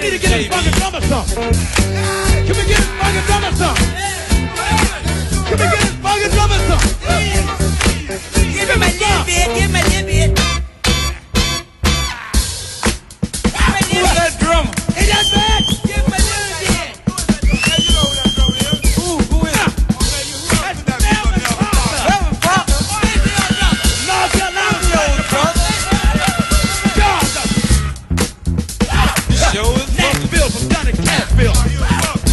need to get this fucking drummer some. Can we get this fucking drummer some? Can we get this fucking drummer some? Give him a little bit, give him a little bit. Who's that drummer? Is that bad? Give him a little bit. Who is it? That's Melvin Parker. Melvin Parker. North Carolina brother. Georgia. Show is Nashville from Johnny Cashville.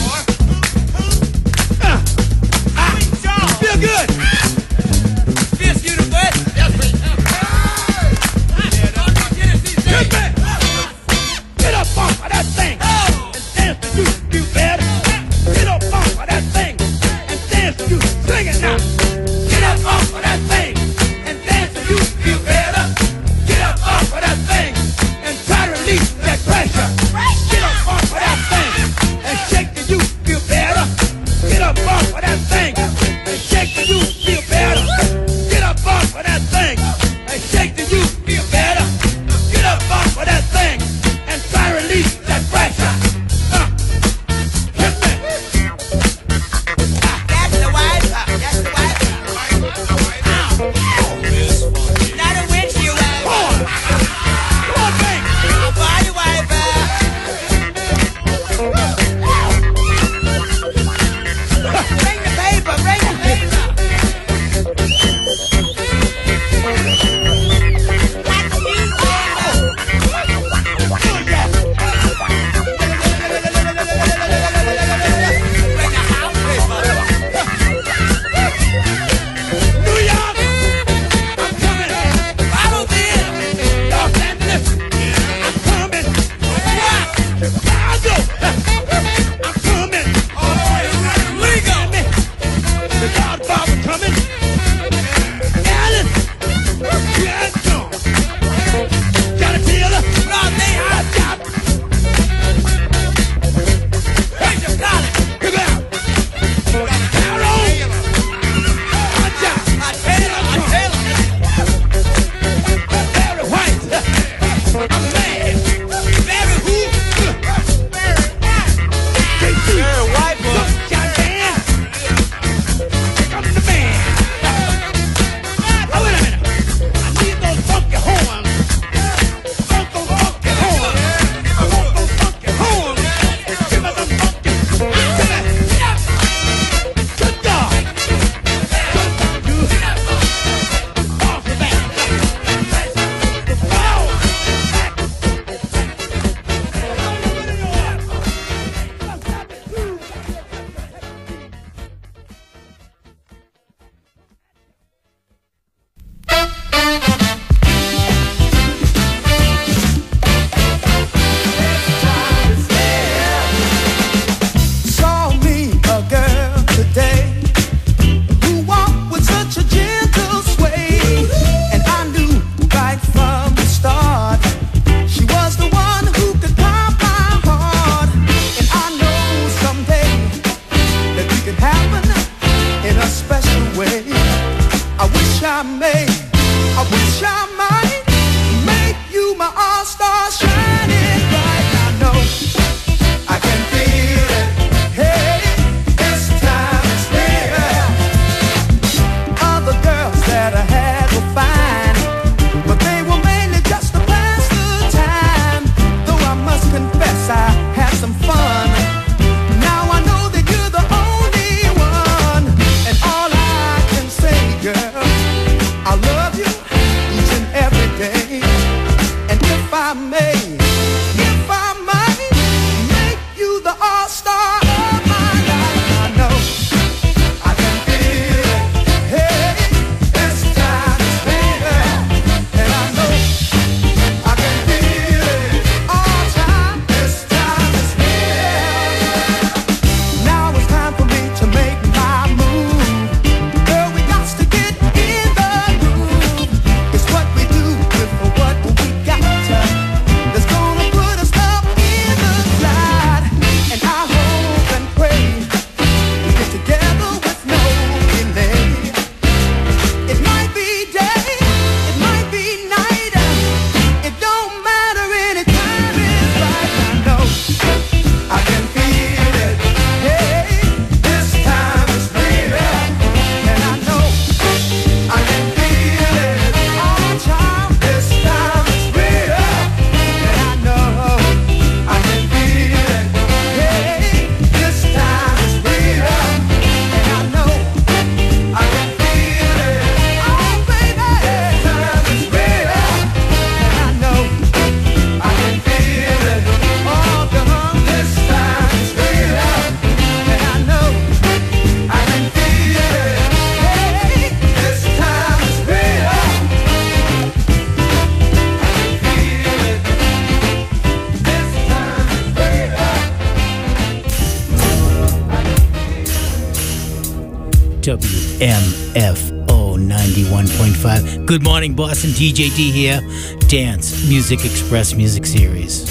WMFO 91.5. Good morning, Boston. DJD here. Dance Music Express Music Series.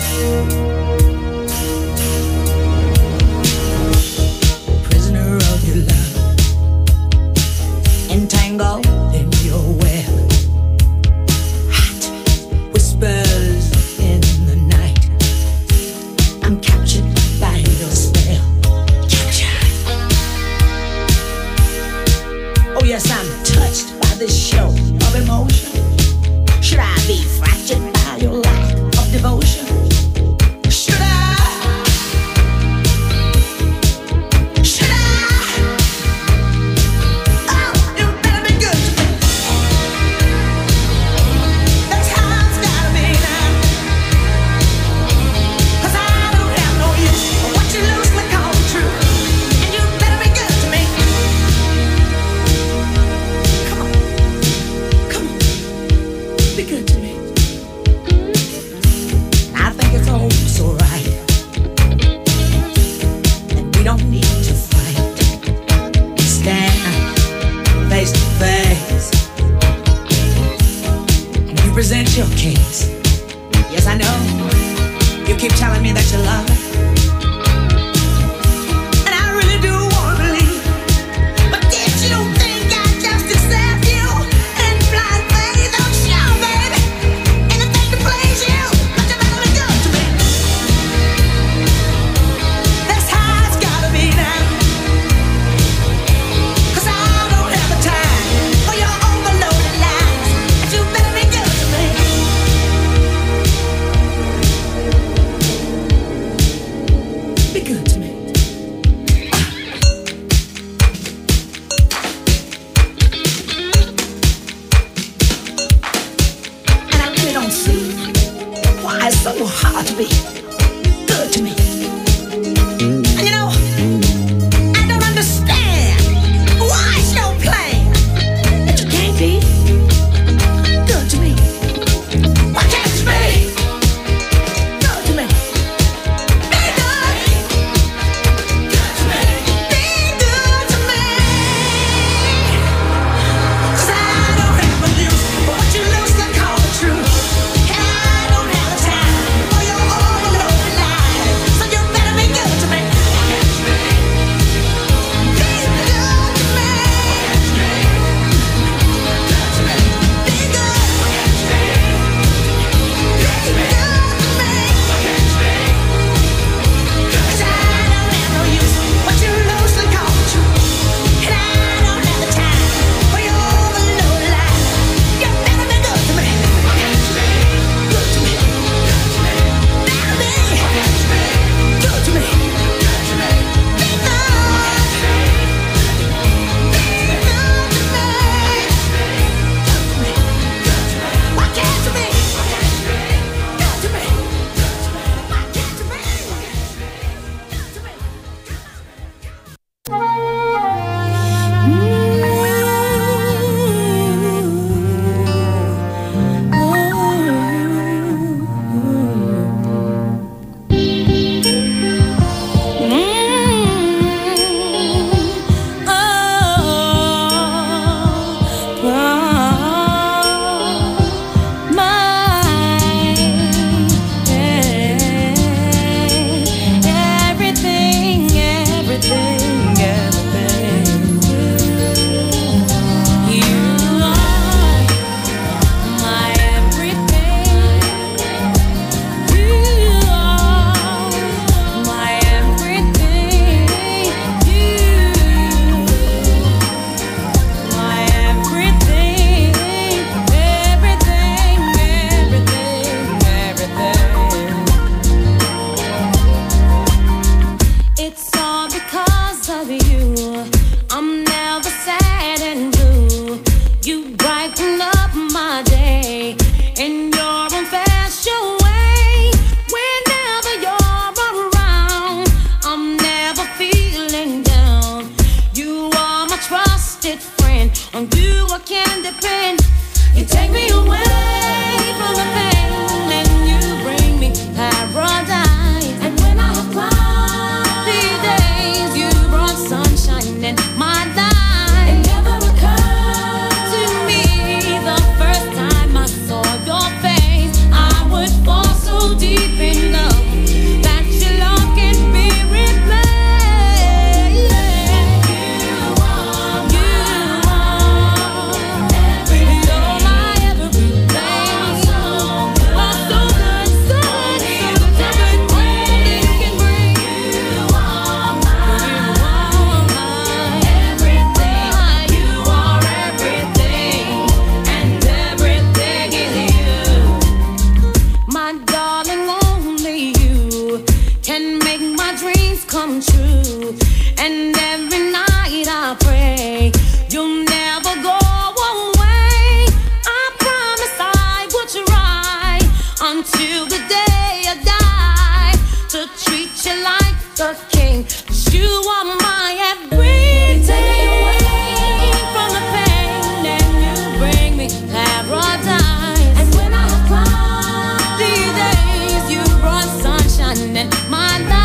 Prisoner of your love, entangled in your web. Hot whispers in the night. I'm captured by your spell. Captured. Oh yes, I'm touched by this show of emotion. Should I be fractured by your lack of devotion? Should I? Should I? Oh, you better be good to me. That's how it's gotta be now. 'Cause I don't have no use for what you loosely call true. And you better be good to me. Come on. Come on. Be good to me. I think it's all so right. And we don't need to fight. Stand face to face. And you present your case. Yes, I know. You keep telling me that you love me. And I really do want to believe. But if you don't think I just accept you and blind faith, I'm sure, baby, anything to please you, but you better be good to me. That's how it's gotta be now. 'Cause I don't have the time for your overloaded lies, and you better be good to me. Be good to me. And I really don't see why it's so hard to be good to me. And you know, I don't understand why it's so plain that you can't be good to me. Why can't you be good to me? Be good. Good to me. Be good to me. 'Cause I don't have a use for what you loosely call the truth. And I don't have the time for your overload. come true. And every night I pray you'll never go away. I promise I will try until the day I die to treat you like the king. 'Cause you are my everything. From the pain that you bring me paradise. And when I cry, these days you brought sunshine in my life.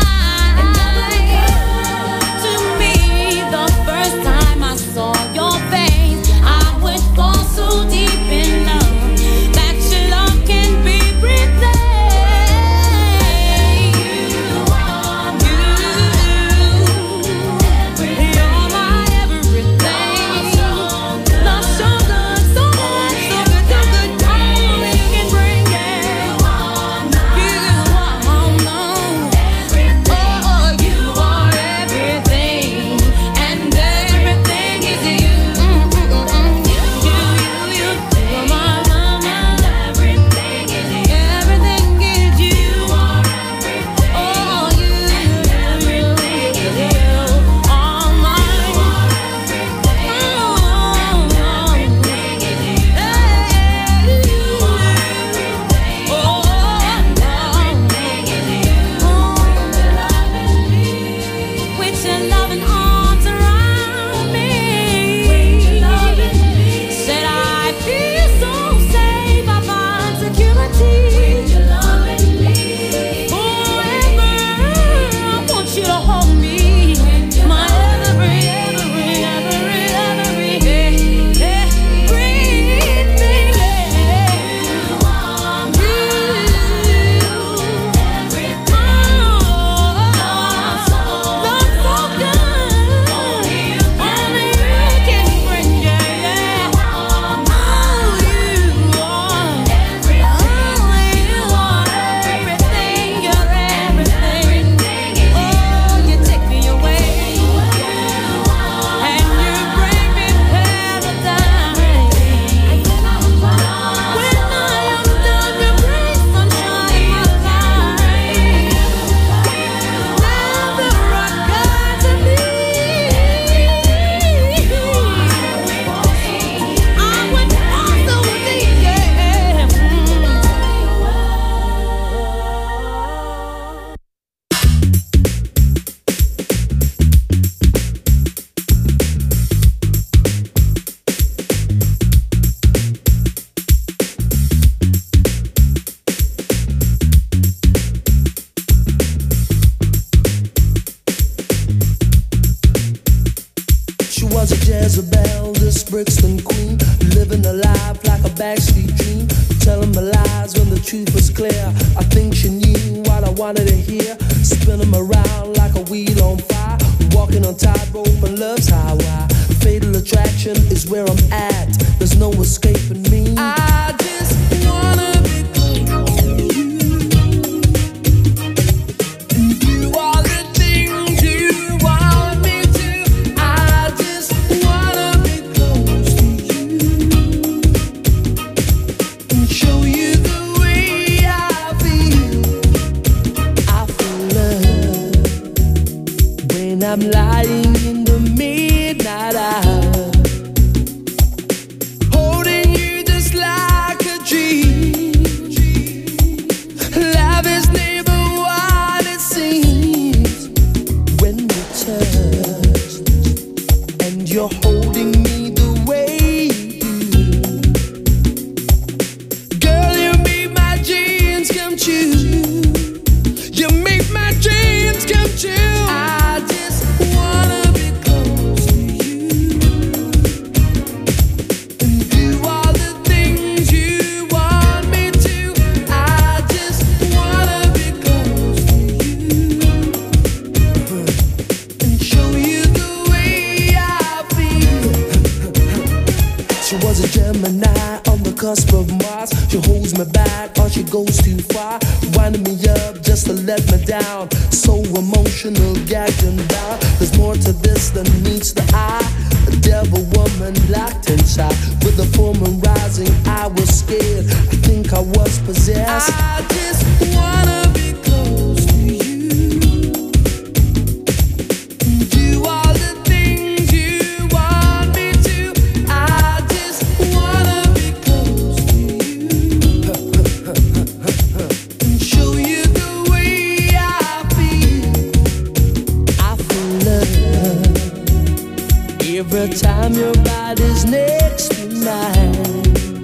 To me, the first time I saw your face, I would fall so deep in love that your love can be replaced. You're my everything. Love so good, so good, so good, so good. Only you can bring it. You are no. Oh, you are everything, and everything is you. You're my mama. Everything is you. Everything is you. Oh, you. Everything is you. All mine. Everything is you. With your loving arms around me, said I feel so safe, I find security. Forever, I want you to hold me, my everything. She was a Jezebel, this Brixton queen, living a life like a backstreet dream, telling me lies when the truth was clear. I think she knew what I wanted to hear, spinning me around like a wheel on fire, walking on tightrope and love's highway. Fatal attraction is where I'm at, there's no escaping me. I just wanna be close to you. Do all the things you want me to. I just wanna be close to you and show you the way I feel. I feel love when I'm lying in the midnight hour, holding you just like a dream. Love is never what it seems when we touch and you're holding me the way you do. Girl, you make my dreams come true. You make my dreams come true. I just wanna be close to you and do all the things you want me to. I just wanna be close to you and show you the way I feel. She was a Gemini on the cusp of Mars. She holds me back or she goes too far, winding me up just to let me down. So emotional, gagged and bound. There's more to this than meets the eye. A devil woman locked inside. With the full moon rising, I was scared. I think I was possessed. I just wanna be close to you the time your body's next to mine.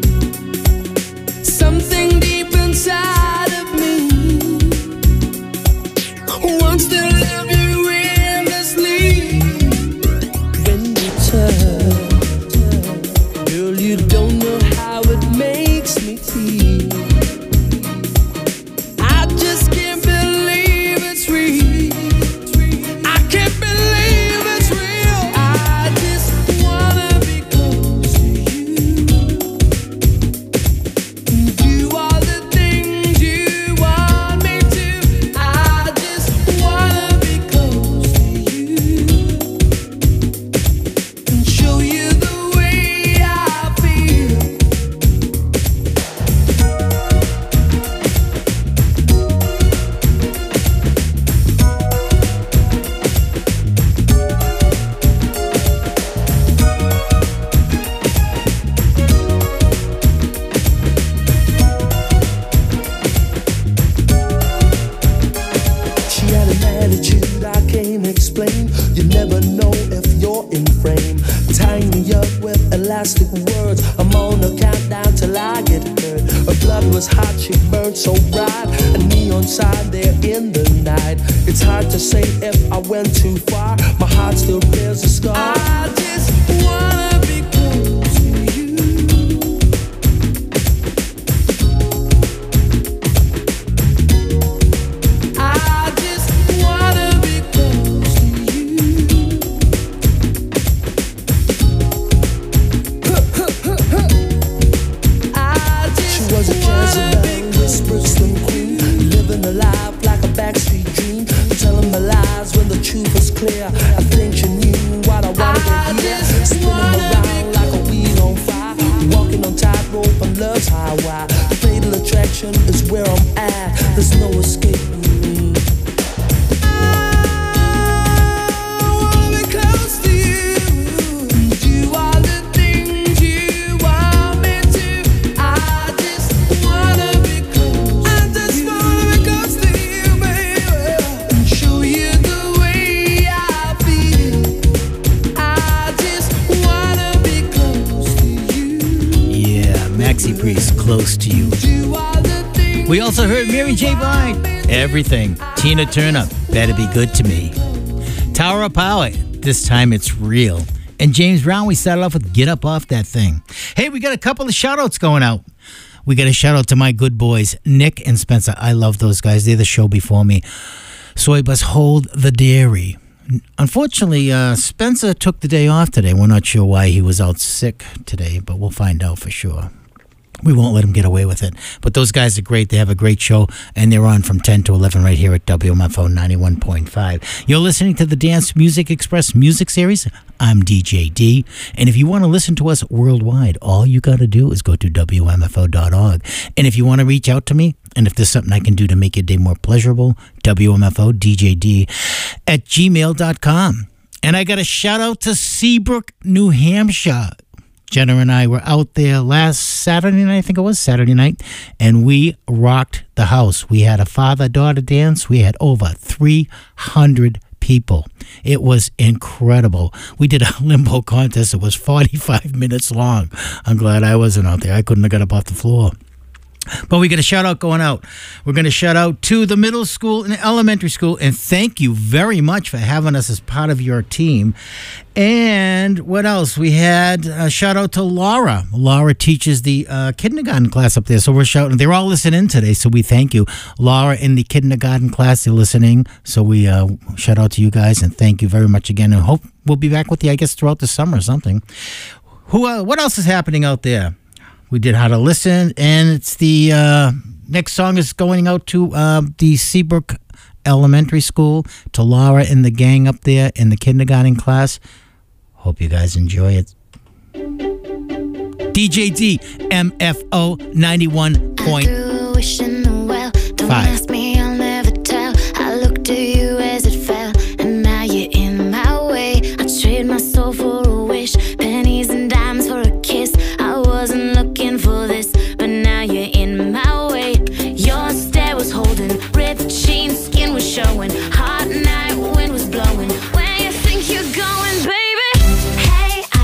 Something deep inside of me wants to love you endlessly. When you touch, girl, you don't know how it makes me feel. I just can't believe it's real. I can't believe it's real. I just wanna be close to you. Do all the things you want me to. I just wanna be close to you and show you the way I feel. She had an attitude I can't explain. You never know if you're in frame. Tying me up with elastic words. I'm on a countdown till I get hurt. Her blood was hot, she burned so bright. A neon sign there in the night. It's hard to say if I went too far. My heart still bears a scar. I just wanna be close to you. I just wanna be close to you. I just she was a Jezebel, whispered slim queen, living a life like a backstreet dream, telling the lies when the truth was clear. I think she knew what I wanted to hear. Spinning around like a wheel on fire, walking on tightrope on love's highway. Fatal attraction is where I'm at. There's no escaping me. I wanna be close to you. Do all the things you want me to. I just wanna be close. I just wanna be close to you, baby, and show you the way I feel. I just wanna be close to you. Yeah, Maxi Priest, Close to You. Do all the things. We also heard Mary J. Blige, Everything. Tina Turner, Better Be Good to Me. Tower of Power, This Time It's Real. And James Brown, we started off with Get Up Off That Thing. Hey, we got a couple of shout-outs going out. We got a shout-out to my good boys, Nick and Spencer. I love those guys. They're the show before me. Soy Bus Hold the Dairy. Unfortunately, Spencer took the day off today. We're not sure why he was out sick today, but we'll find out for sure. We won't let him get away with it. But those guys are great. They have a great show, and they're on from 10 to 11 right here at WMFO 91.5. You're listening to the Dance Music Express Music Series. I'm DJ D. And if you want to listen to us worldwide, all you got to do is go to WMFO.org. And if you want to reach out to me, and if there's something I can do to make your day more pleasurable, WMFO DJD at gmail.com. And I got a shout out to Seabrook, New Hampshire. Jenna and I were out there last Saturday night, I think it was Saturday night, and we rocked the house. We had a father-daughter dance. We had over 300 people. It was incredible. We did a limbo contest. It was 45 minutes long. I'm glad I wasn't out there. I couldn't have got up off the floor. But we got a shout out going out. We're going to shout out to the middle school and elementary school, and thank you very much for having us as part of your team. And what else? We had a shout out to Laura. Laura teaches the kindergarten class up there, so we're shouting. They're all listening today, so we thank you. Laura in the kindergarten class, they're listening, so we shout out to you guys, and thank you very much again, and hope we'll be back with you, I guess, throughout the summer or something. What else is happening out there? We did How to Listen, and it's the next song is going out to the Seabrook Elementary School, to Laura and the gang up there in the kindergarten class. Hope you guys enjoy it. DJ D, MFO 91.5. Don't ask me, I'll never tell. I looked to you as it fell, and now you're in my way. I trade my soul for a wish, pennies and dimes for a kiss. I wasn't looking for this, but now you're in my way. Your stare was holding, ripped jeans, skin was showing. Hot night, wind was blowing. Where you think you're going, baby? Hey, I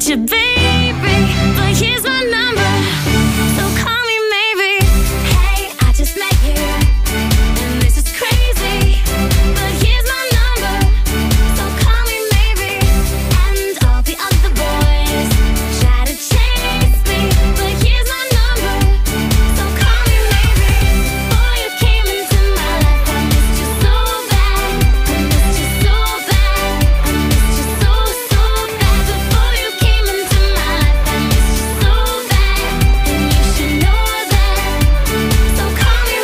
you, baby, but here's my number, so call me maybe. Hey, I just met you, and this is crazy, but here's my number, so call me maybe. And all the other boys try to chase me, but here's my number, so call me maybe. Before you came into my life, I missed you so bad, I missed you so bad, I missed you so bad. Before you came into my life, I missed you so bad, and you should know that, so call me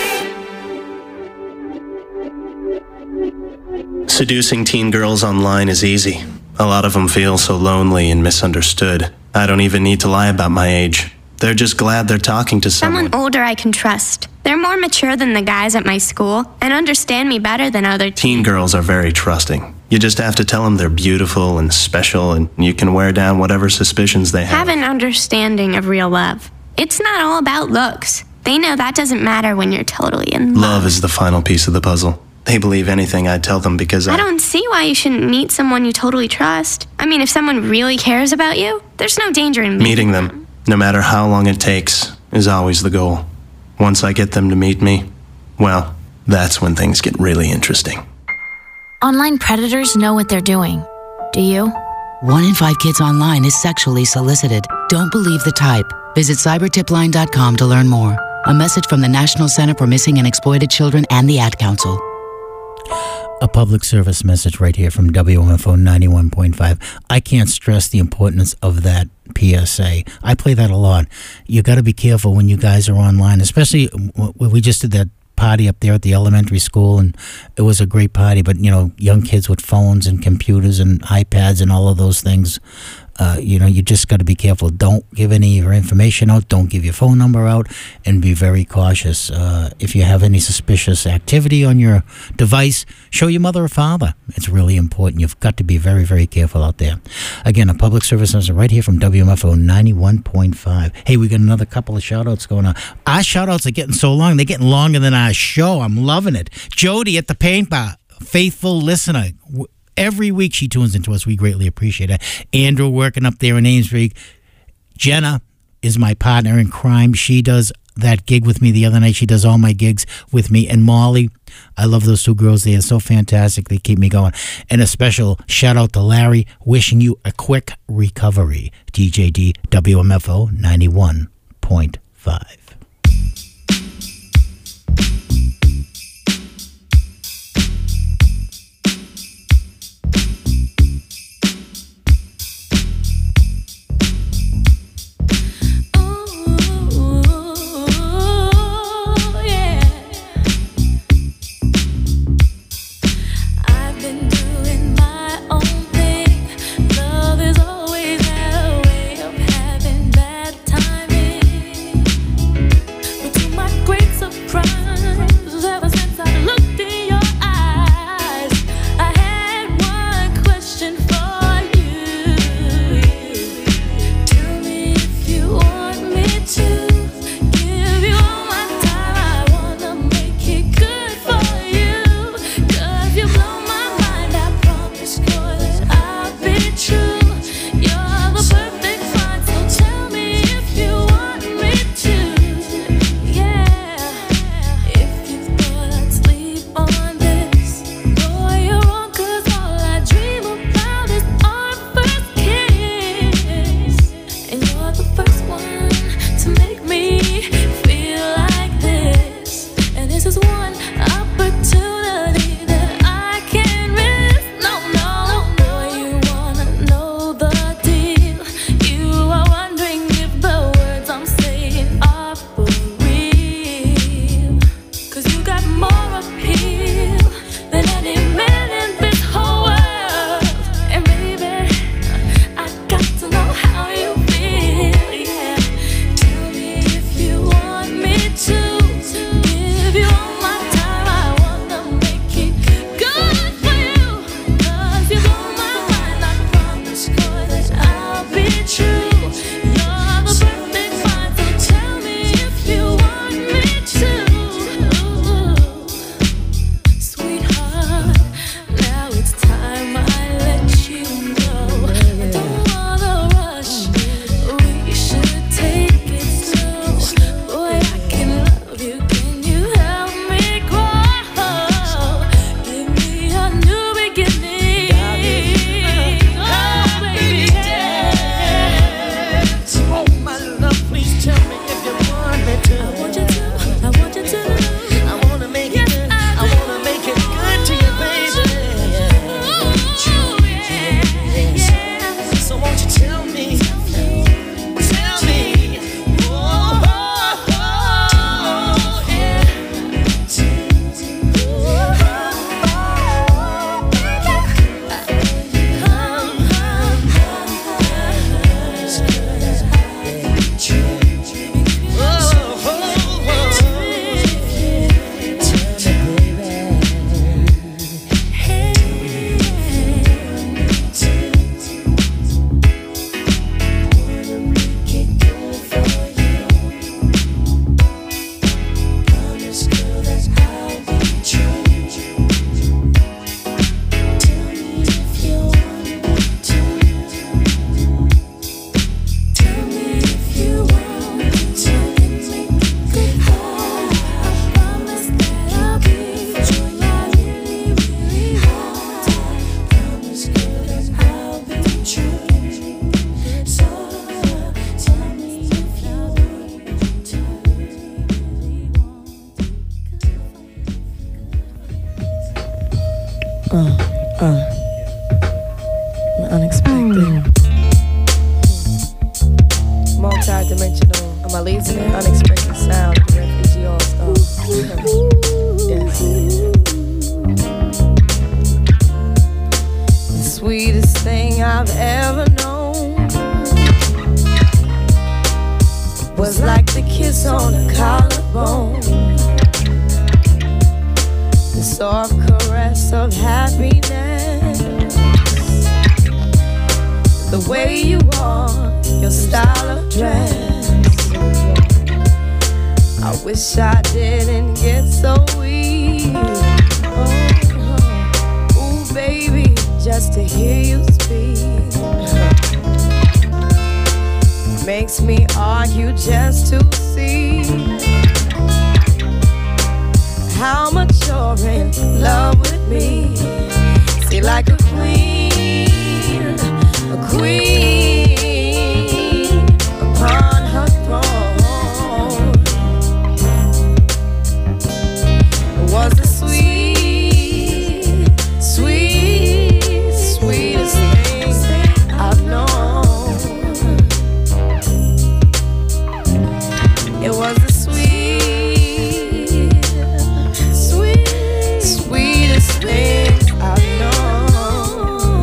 maybe. Seducing teen girls online is easy. A lot of them feel so lonely and misunderstood. I don't even need to lie about my age. They're just glad they're talking to someone. Someone older I can trust. They're more mature than the guys at my school and understand me better than other Teen girls are very trusting. You just have to tell them they're beautiful and special, and you can wear down whatever suspicions they have an understanding of real love. It's not all about looks. They know that doesn't matter when you're totally in love. Love is the final piece of the puzzle. They believe anything I tell them because I don't see why you shouldn't meet someone you totally trust. I mean, if someone really cares about you, there's no danger in meeting them, no matter how long it takes, is always the goal. Once I get them to meet me, well, that's when things get really interesting. Online predators know what they're doing. Do you? 1 in 5 kids online is sexually solicited. Don't believe the type. Visit cybertipline.com to learn more. A message from the National Center for Missing and Exploited Children and the Ad Council. A public service message right here from WMFO 91.5. I can't stress the importance of that PSA. I play that a lot. You got to be careful when you guys are online, especially when we just did that party up there at the elementary school, and it was a great party, but young kids with phones and computers and iPads and all of those things, you just got to be careful. Don't give any of your information out. Don't give your phone number out, and be very cautious. If you have any suspicious activity on your device, show your mother or father. It's really important. You've got to be very, very careful out there. Again, a public service announcement right here from WMFO 91.5. Hey, we got another couple of shout-outs going on. Our shout-outs are getting so long. They're getting longer than our show. I'm loving it. Jody at the Paint Bar, faithful listener. Every week she tunes into us. We greatly appreciate it. Andrew working up there in Amesbury. Jenna is my partner in crime. She does that gig with me the other night. She does all my gigs with me. And Molly, I love those two girls. They are so fantastic. They keep me going. And a special shout out to Larry, wishing you a quick recovery. DJD WMFO 91.5. Always a way of having bad timing. Unexpected. Multi-dimensional. I'm releasing an unexpected sound of the refugee all-star. Yes. The sweetest thing I've ever known was like the kiss on a collarbone, the soft caress of happiness, the way you are, your style of dress. I wish I didn't get so weak. Ooh, baby, just to hear you speak makes me argue just to see how much you're in love with me. See, like a queen upon her throne. It was the sweetest thing I've known. It was the sweetest thing I've known.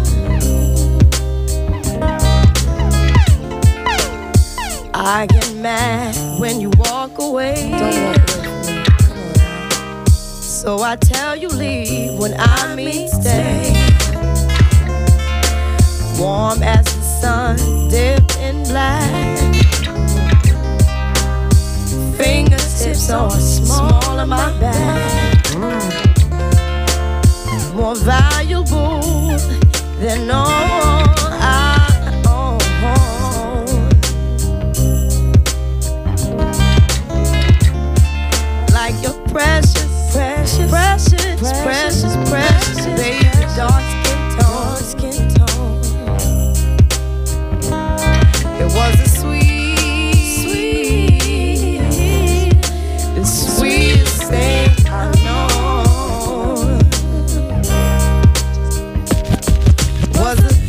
I get mad when you walk away. Don't walk away from me. Come on now. So I tell you leave when I mean stay. Warm as the sun dipped in black. Fingertips are small on my back. More valuable than all I own. Like your precious, baby, dark skin tone. It was a the sweetest thing I know. Was it?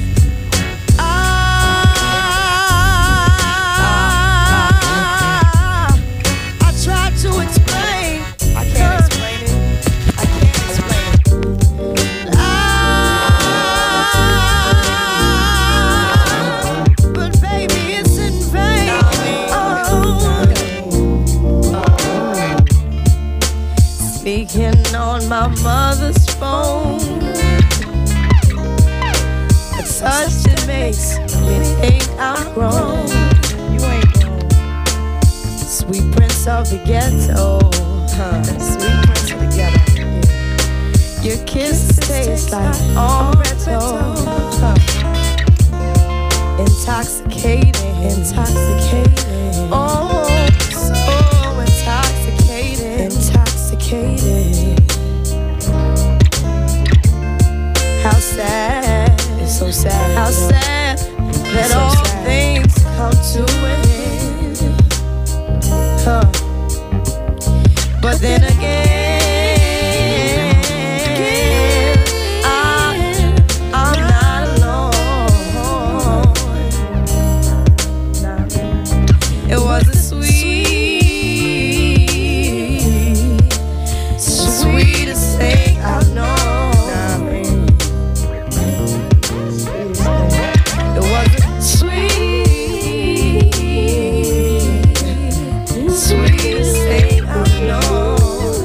I tried to explain. I can't explain it. But baby, it's in vain. Speaking on my mother's phone, a touch that makes me think I'm grown. You ain't grown. Sweet prince of the ghetto, sweet prince of the ghetto. Your kisses taste like Oretto, intoxicating. Oh, so intoxicating. How sad, it's so sad. How sad that all things come to an end. But then again, I'm not alone. It was a sweetest thing I've known. It was a sweetest thing I've known.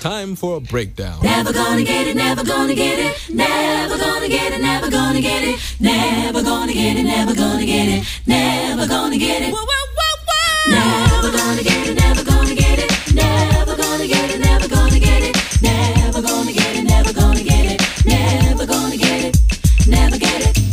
time for a breakdown. Never gonna get it, never gonna get it, never gonna get it, never gonna get it, never gonna get it, never gonna get it, never gonna get it. Whoa, whoa, whoa, whoa. Never gonna get it, never gonna get it, never gonna get it, never gonna get it, never gonna get it, never gonna get it, never gonna get it, never get it.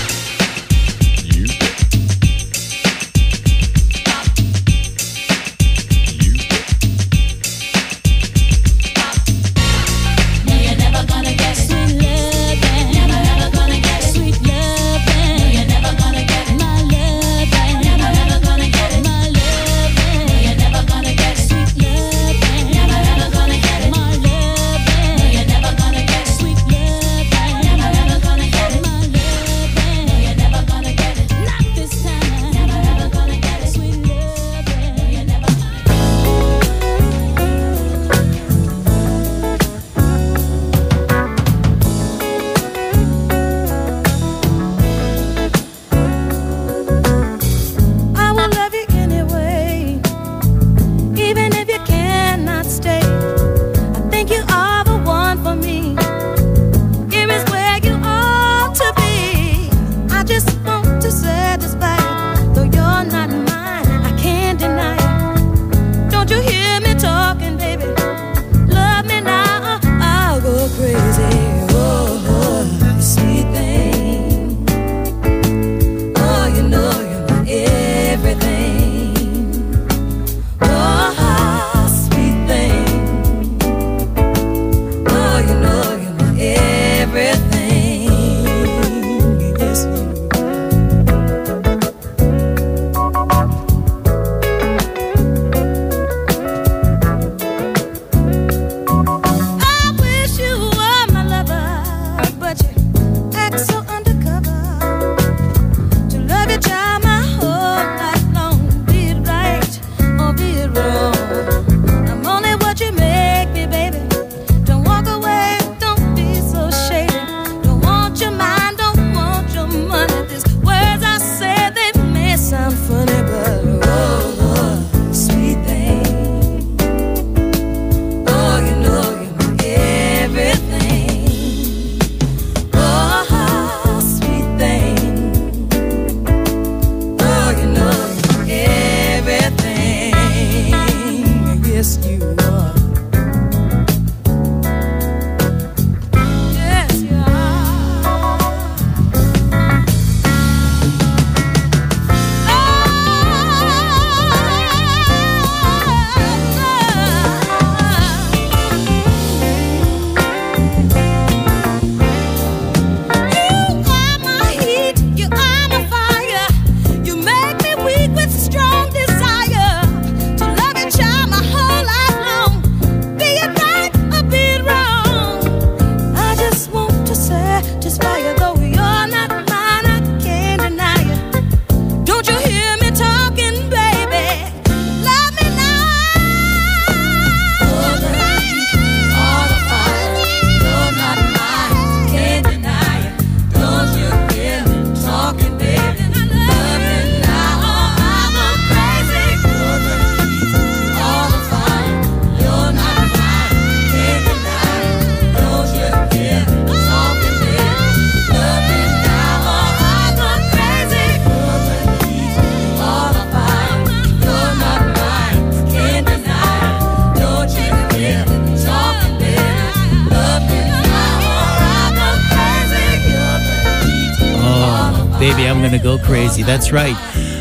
Baby, I'm gonna go crazy. That's right.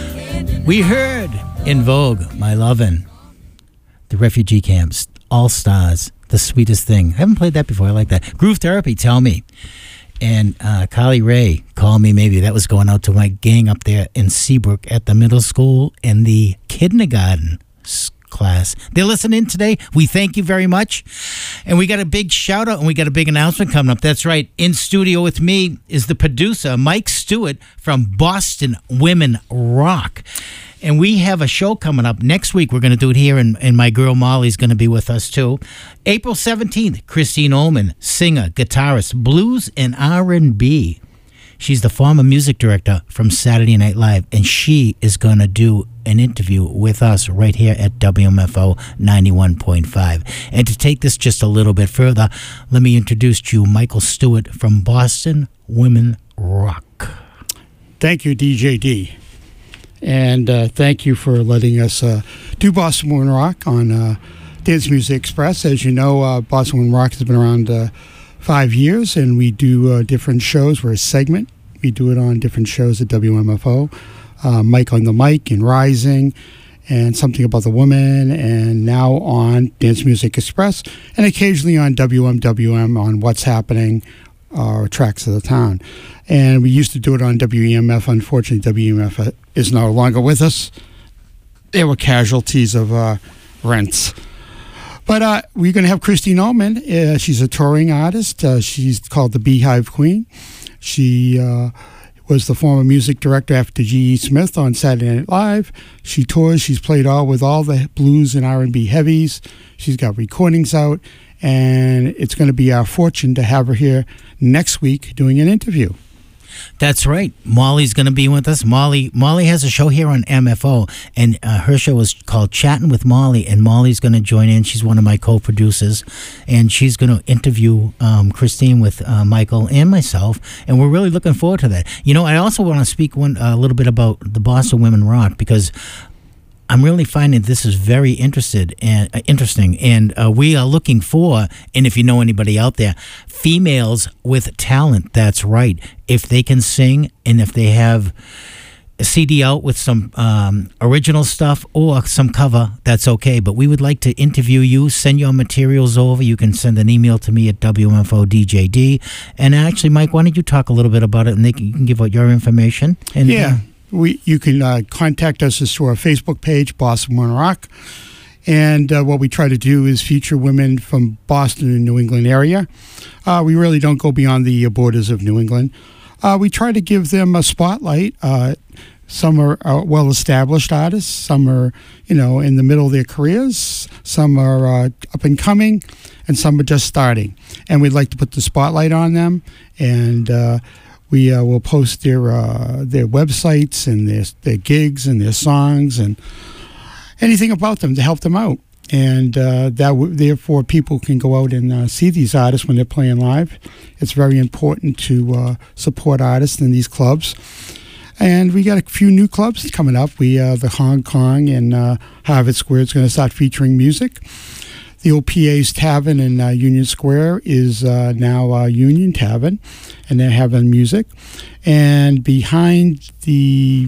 We heard In Vogue, My Lovin', the refugee camps, All Stars, The Sweetest Thing. I haven't played that before. I like that. Groove Therapy, Tell Me. And Carly Ray, Call Me Maybe. That was going out to my gang up there in Seabrook at the middle school and the kindergarten class. They're listening today. We thank you very much. And we got a big shout out and we got a big announcement coming up. That's right. In studio with me is the producer, Mike Stewart from Boston Women Rock. And we have a show coming up next week. We're going to do it here, and my girl Molly's going to be with us too. April 17th, Christine Ullman, singer, guitarist, blues and R&B. She's the former music director from Saturday Night Live, and she is going to do an interview with us right here at WMFO 91.5. And to take this just a little bit further, let me introduce to you Michael Stewart from Boston Women Rock. Thank you, DJ D. And thank you for letting us do Boston Women Rock on Dance Music Express. As you know, Boston Women Rock has been around 5 years, and we do different shows. We're a segment. We do it on different shows at WMFO. Mike on the Mic and Rising, and Something About the Woman, and now on Dance Music Express, and occasionally on WMWM on What's Happening, or Tracks of the Town. And we used to do it on WEMF. Unfortunately, WEMF is no longer with us. They were casualties of rents. But we're going to have Christine Ullman. She's a touring artist. She's called the Beehive Queen. She was the former music director after G.E. Smith on Saturday Night Live. She tours. She's played with all the blues and R&B heavies. She's got recordings out, and it's going to be our fortune to have her here next week doing an interview. That's right. Molly's going to be with us. Molly has a show here on MFO, and her show is called Chatting with Molly, and Molly's going to join in. She's one of my co-producers, and she's going to interview Christine with Michael and myself, and we're really looking forward to that. You know, I also want to speak a little bit about the Boston Women Rock, because I'm really finding this is very interesting, and we are looking for, and if you know anybody out there, females with talent. That's right. If they can sing, and if they have a CD out with some original stuff or some cover, that's okay. But we would like to interview you, send your materials over. You can send an email to me at WMFODJD. And actually, Mike, why don't you talk a little bit about it, and you can give out your information. And, yeah. You can contact us through our Facebook page, Boston Women Rock. And what we try to do is feature women from Boston and New England area. We really don't go beyond the borders of New England. We try to give them a spotlight. Some are well-established artists. Some are, in the middle of their careers. Some are up and coming, and some are just starting. And we'd like to put the spotlight on them. And we will post their websites and their gigs and their songs and anything about them to help them out. And therefore people can go out and see these artists when they're playing live. It's very important to support artists in these clubs. And we got a few new clubs coming up. The Hong Kong and Harvard Square is going to start featuring music. The old PA's Tavern in Union Square is now Union Tavern, and they're having music. And behind the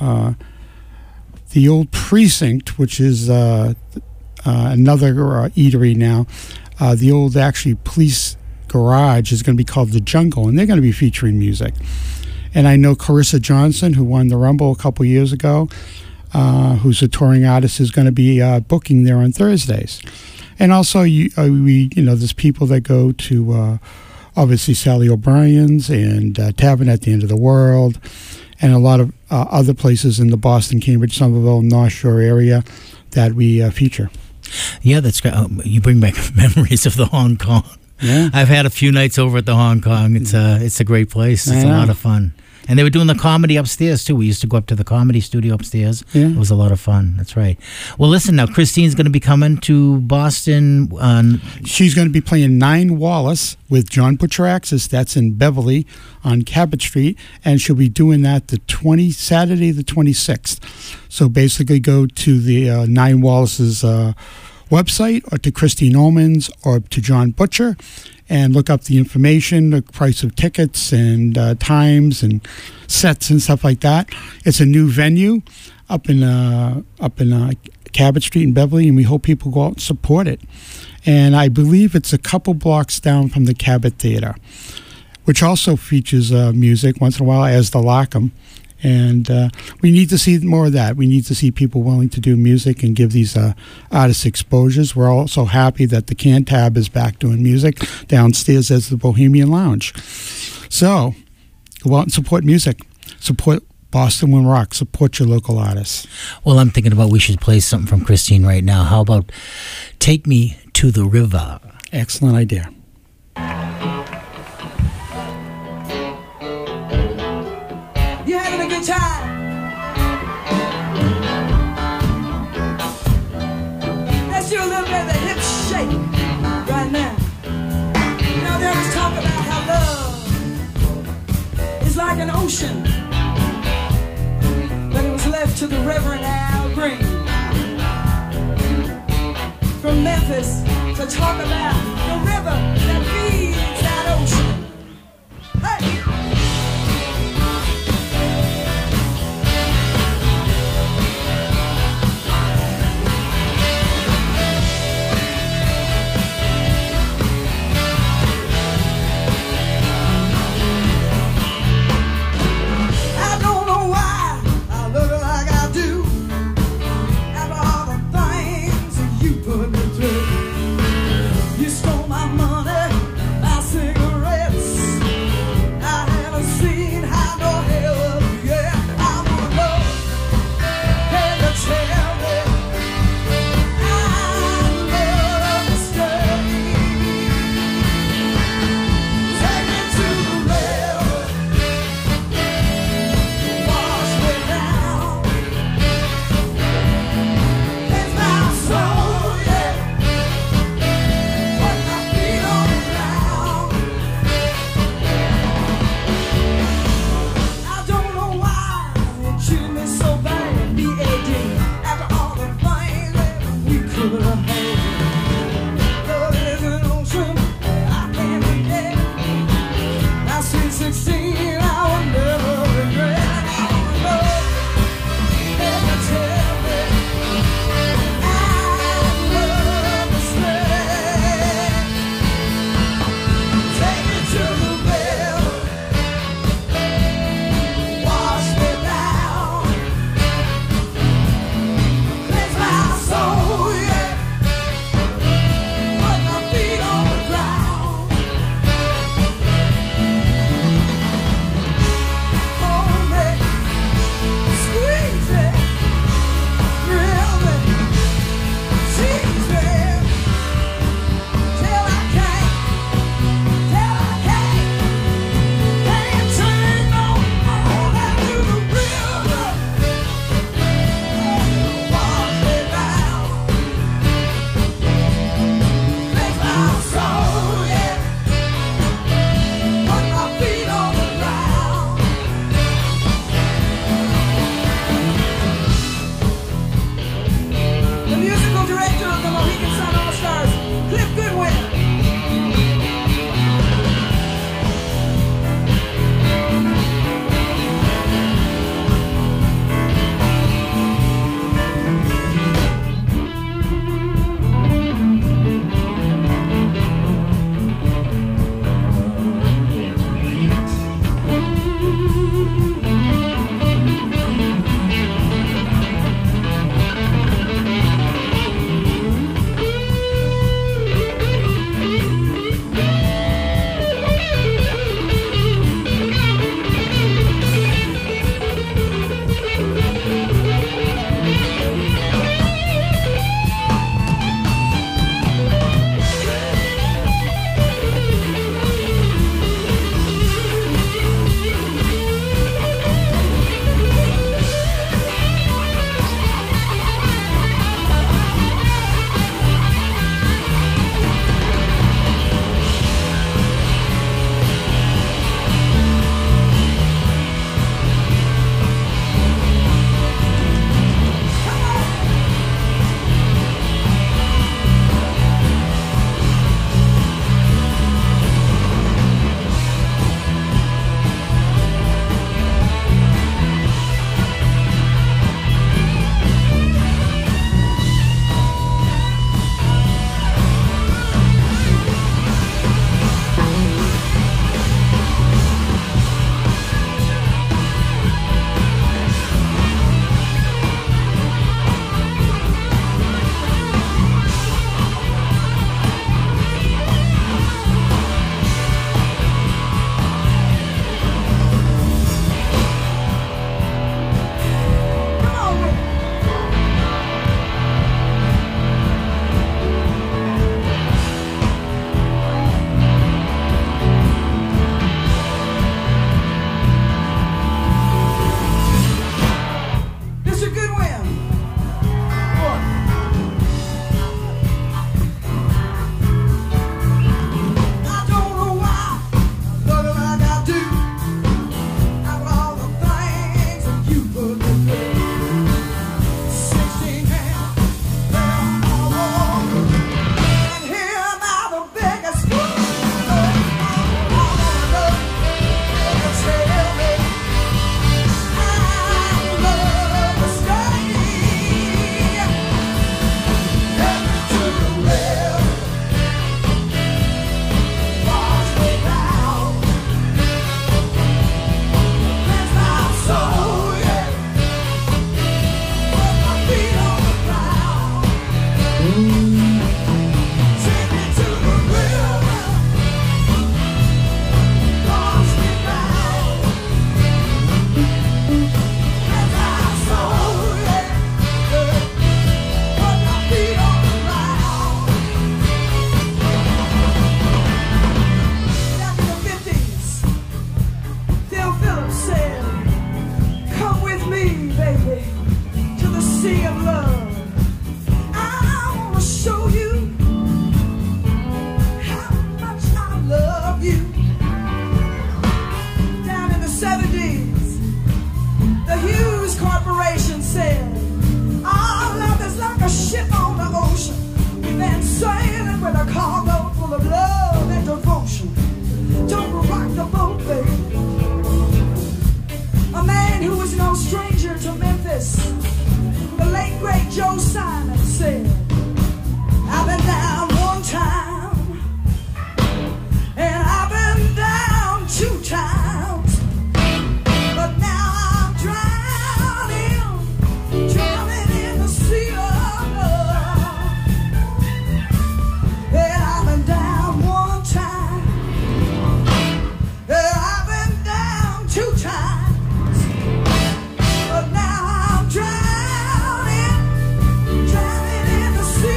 old precinct, which is another eatery now, the old actually police garage is going to be called The Jungle, and they're going to be featuring music. And I know Carissa Johnson, who won the Rumble a couple years ago, who's a touring artist, is going to be booking there on Thursdays. And also, there's people that go to, obviously, Sally O'Brien's and Tavern at the End of the World, and a lot of other places in the Boston, Cambridge, Somerville, North Shore area that we feature. Yeah, that's great. You bring back memories of the Hong Kong. Yeah. I've had a few nights over at the Hong Kong. It's a great place. It's a lot of fun. And they were doing the comedy upstairs, too. We used to go up to the comedy studio upstairs. Yeah. It was a lot of fun. That's right. Well, listen, now, Christine's going to be coming to Boston. She's going to be playing Nine Wallace with John Butcher Axis. That's in Beverly on Cabot Street. And she'll be doing that Saturday the 26th. So basically go to the Nine Wallace's website, or to Christine Ullman's, or to John Butcher, and look up the information, the price of tickets and times and sets and stuff like that. It's a new venue up in Cabot Street in Beverly, and we hope people go out and support it. And I believe it's a couple blocks down from the Cabot Theater, which also features music once in a while, as the Larkham. And we need to see more of that. We need to see people willing to do music and give these artists exposures. We're also happy that the Cantab is back doing music downstairs as the Bohemian Lounge. So go out and support music. Support Boston Women Rock. Support your local artists. Well, I'm thinking about we should play something from Christine right now. How about Take Me to the River? Excellent idea. little bit of the hip shake right now. You know, there was talk about how love is like an ocean, but it was left to the Reverend Al Green from Memphis to talk about the river that feeds that ocean. Hey! You stole my money, my cigarettes. The musical director of the Mohegan